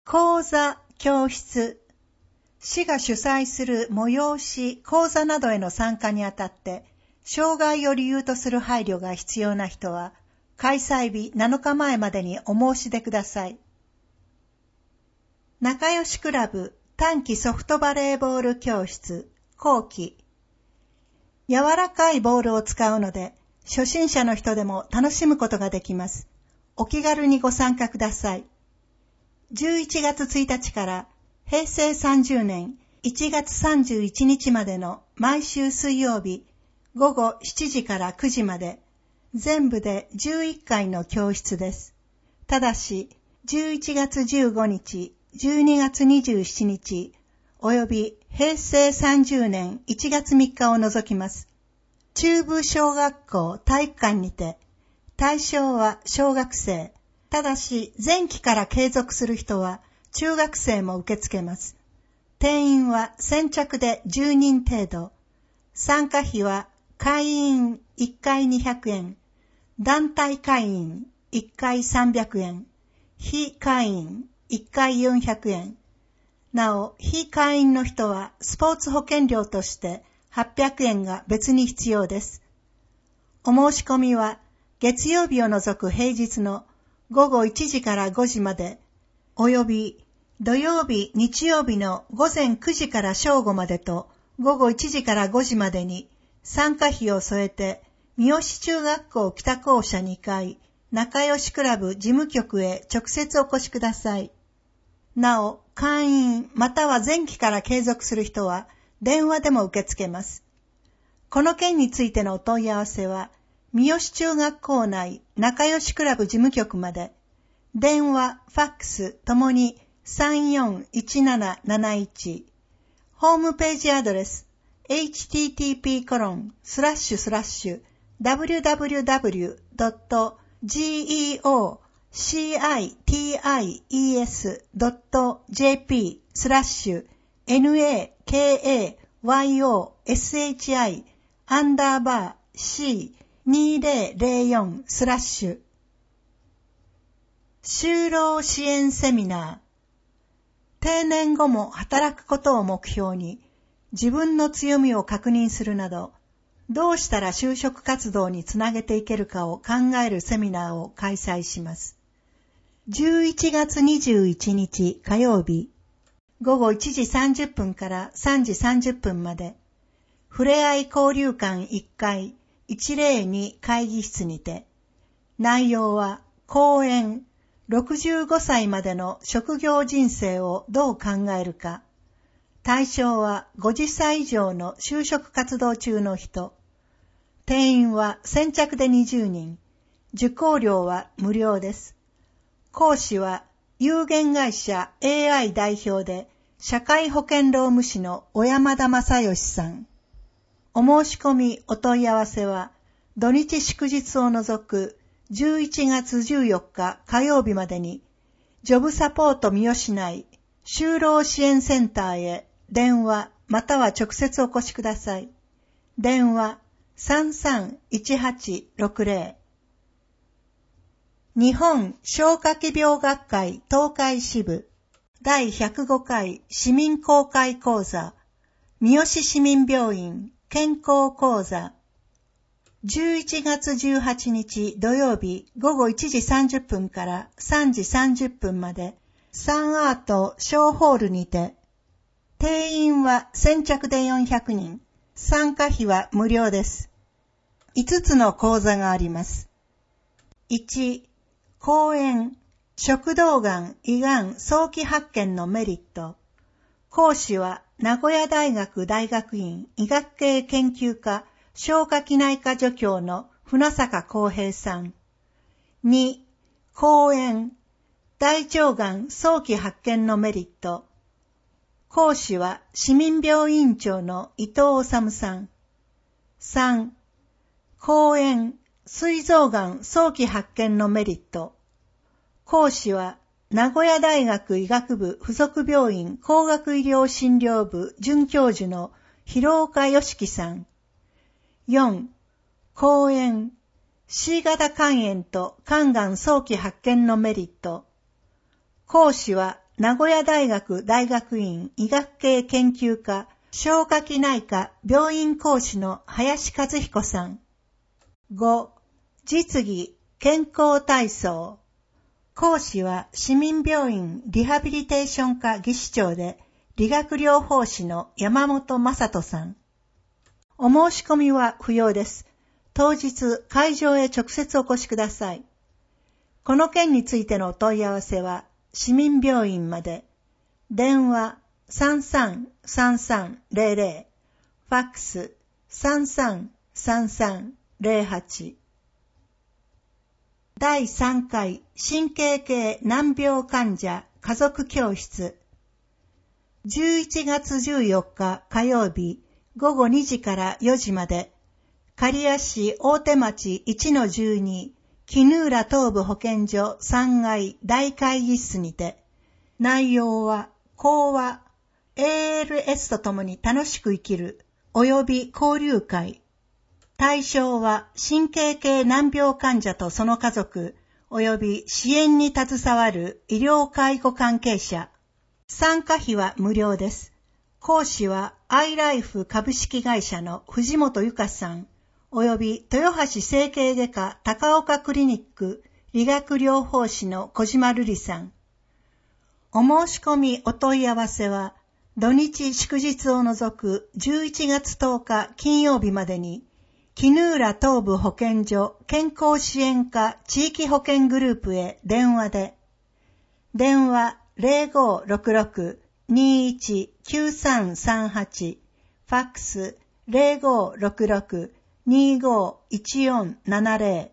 講座、教室。市が主催する催し、講座などへの参加にあたって、障害を理由とする配慮が必要な人は、開催日7日前までにお申し出ください。仲良しクラブ短期ソフトバレーボール教室後期。柔らかいボールを使うので、初心者の人でも楽しむことができます。お気軽にご参加ください。11月1日から平成30年1月31日までの毎週水曜日午後7時から9時まで、全部で11回の教室です。ただし、11月15日、12月27日、および平成30年1月3日を除きます。中部小学校体育館にて、対象は小学生。ただし、前期から継続する人は中学生も受け付けます。定員は先着で10人程度。参加費は会員1回200円、団体会員1回300円、非会員1回400円。なお、非会員の人はスポーツ保険料として800円が別に必要です。お申し込みは月曜日を除く平日の午後1時から5時まで、および土曜日、日曜日の午前9時から正午までと午後1時から5時までに参加費を添えて、三好中学校北校舎2階、仲良しクラブ事務局へ直接お越しください。なお、会員または前期から継続する人は電話でも受け付けます。この件についてのお問い合わせは、三好中学校内仲良しクラブ事務局まで、電話、ファックスともに341771、ホームページアドレス、www.geocities-c2004/ 就労支援セミナー。定年後も働くことを目標に、自分の強みを確認するなど、どうしたら就職活動につなげていけるかを考えるセミナーを開催します。11月21日火曜日、午後1時30分から3時30分まで、ふれあい交流館1階102会議室にて、内容は講演、65歳までの職業人生をどう考えるか。対象は50歳以上の就職活動中の人。定員は先着で20人。受講料は無料です。講師は有限会社 AI 代表で社会保険労務士の小山田正義さん。お申し込みお問い合わせは土日祝日を除く11月14日火曜日までに、ジョブサポート三好内就労支援センターへ電話または直接お越しください。電話331860。日本消化器病学会東海支部第105回市民公開講座、三好市民病院健康講座。11月18日土曜日午後1時30分から3時30分まで、サンアート小ホールにて、定員は先着で400人、参加費は無料です。5つの講座があります。1、講演、食道がん、胃がん早期発見のメリット。講師は名古屋大学大学院医学系研究科消化器内科助教の船坂康平さん。2、講演、大腸がん早期発見のメリット。講師は市民病院長の伊藤治さん。3、講演、膵臓がん早期発見のメリット。講師は名古屋大学医学部附属病院工学医療診療部准教授の広岡良樹さん。4、講演、C 型肝炎と肝がん早期発見のメリット。講師は名古屋大学大学院医学系研究科消化器内科病院講師の林和彦さん。5、実技健康体操。講師は市民病院リハビリテーション科技師長で理学療法士の山本正人さん。お申し込みは不要です。当日会場へ直接お越しください。この件についてのお問い合わせは市民病院まで。電話333300、ファックス333308。第3回神経系難病患者家族教室。11月14日火曜日午後2時から4時まで、刈谷市大手町 1-12 絹浦東部保健所3階大会議室にて、内容は講話、ALS とともに楽しく生きる及び交流会。対象は神経系難病患者とその家族及び支援に携わる医療介護関係者。参加費は無料です。講師はアイライフ株式会社の藤本由香さん及び豊橋整形外科高岡クリニック理学療法士の小島瑠璃さん。お申し込みお問い合わせは土日祝日を除く11月10日金曜日までに絹浦東部保健所健康支援課地域保健グループへ電話で。電話0566-219338、ファックス0566-251470。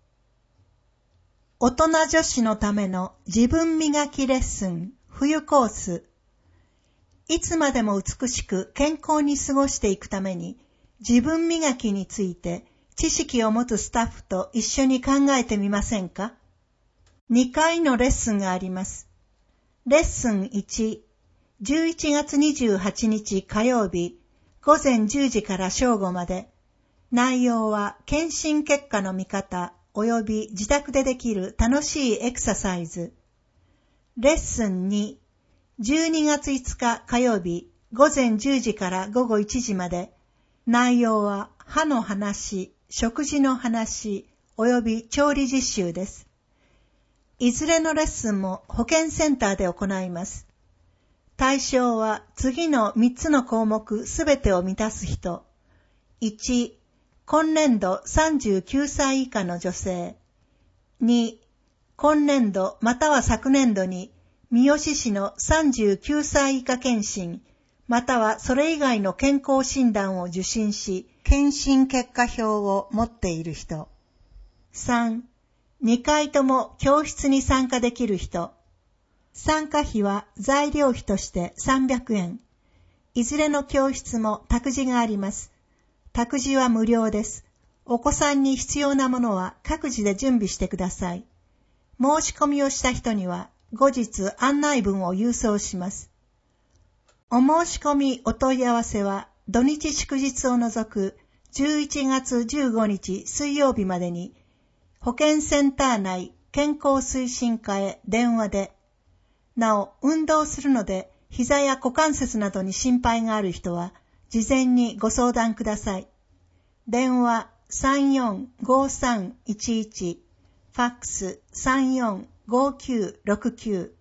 大人女子のための自分磨きレッスン冬コース。いつまでも美しく健康に過ごしていくために自分磨きについて知識を持つスタッフと一緒に考えてみませんか？ 2 回のレッスンがあります。レッスン1、11月28日火曜日午前10時から正午まで。内容は検診結果の見方及び自宅でできる楽しいエクササイズ。レッスン2、12月5日火曜日午前10時から午後1時まで。内容は歯の話、食事の話及び調理実習です。いずれのレッスンも保健センターで行います。対象は次の3つの項目すべてを満たす人。1、今年度39歳以下の女性。2、今年度または昨年度に三好市の39歳以下検診、またはそれ以外の健康診断を受診し、検診結果表を持っている人。3、2回とも教室に参加できる人。参加費は材料費として300円。いずれの教室も託児があります。託児は無料です。お子さんに必要なものは各自で準備してください。申し込みをした人には後日案内文を郵送します。お申し込みお問い合わせは土日祝日を除く11月15日水曜日までに保健センター内健康推進課へ電話で。なお、運動するので膝や股関節などに心配がある人は事前にご相談ください。電話345311、ファックス345969。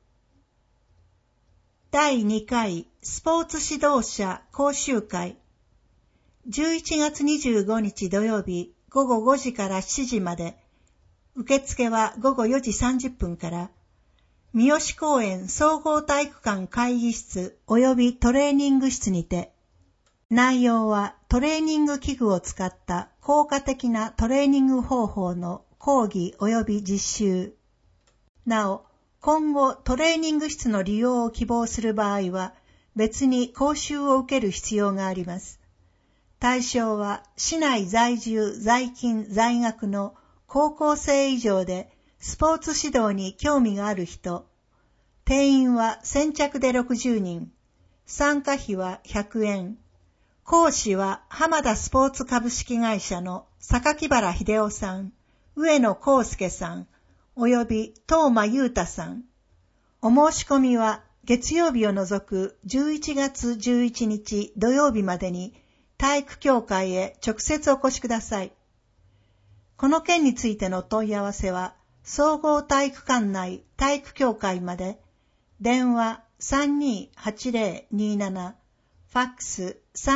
第2回スポーツ指導者講習会。11月25日土曜日午後5時から7時まで。受付は午後4時30分から。三好公園総合体育館会議室及びトレーニング室にて。内容はトレーニング器具を使った効果的なトレーニング方法の講義及び実習。なお、今後トレーニング室の利用を希望する場合は別に講習を受ける必要があります。対象は市内在住在勤在学の高校生以上でスポーツ指導に興味がある人。定員は先着で60人。参加費は100円。講師は浜田スポーツ株式会社の榊原秀夫さん、上野康介さん、および東間裕太さん。お申し込みは月曜日を除く11月11日土曜日までに体育協会へ直接お越しください。この件についての問い合わせは、総合体育館内体育協会まで、電話 328027、ファックス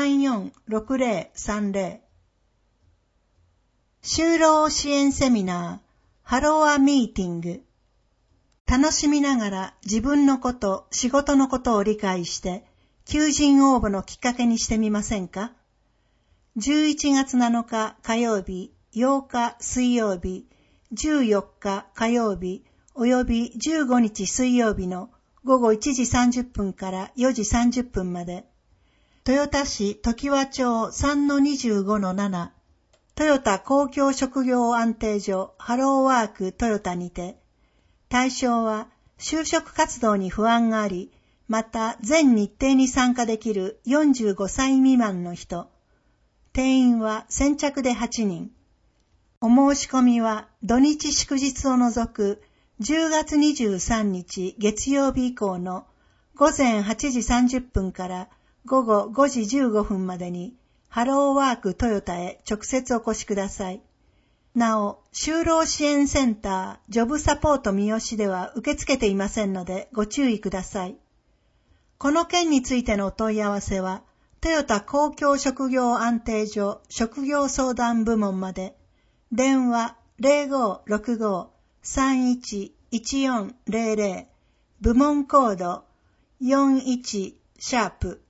346030。就労支援セミナー、ハローアミーティング。楽しみながら自分のこと、仕事のことを理解して、求人応募のきっかけにしてみませんか？ 11 月7日火曜日、8日水曜日、14日火曜日、および15日水曜日の午後1時30分から4時30分まで、豊田市常盤町 3-25-7、トヨタ公共職業安定所ハローワークトヨタにて、対象は就職活動に不安があり、また全日程に参加できる45歳未満の人。定員は先着で8人。お申し込みは土日祝日を除く10月23日月曜日以降の午前8時30分から午後5時15分までにハローワークトヨタへ直接お越しください。なお、就労支援センター、ジョブサポート三好では受け付けていませんのでご注意ください。この件についてのお問い合わせは、トヨタ公共職業安定所職業相談部門まで、電話 0565-311400、部門コード41#。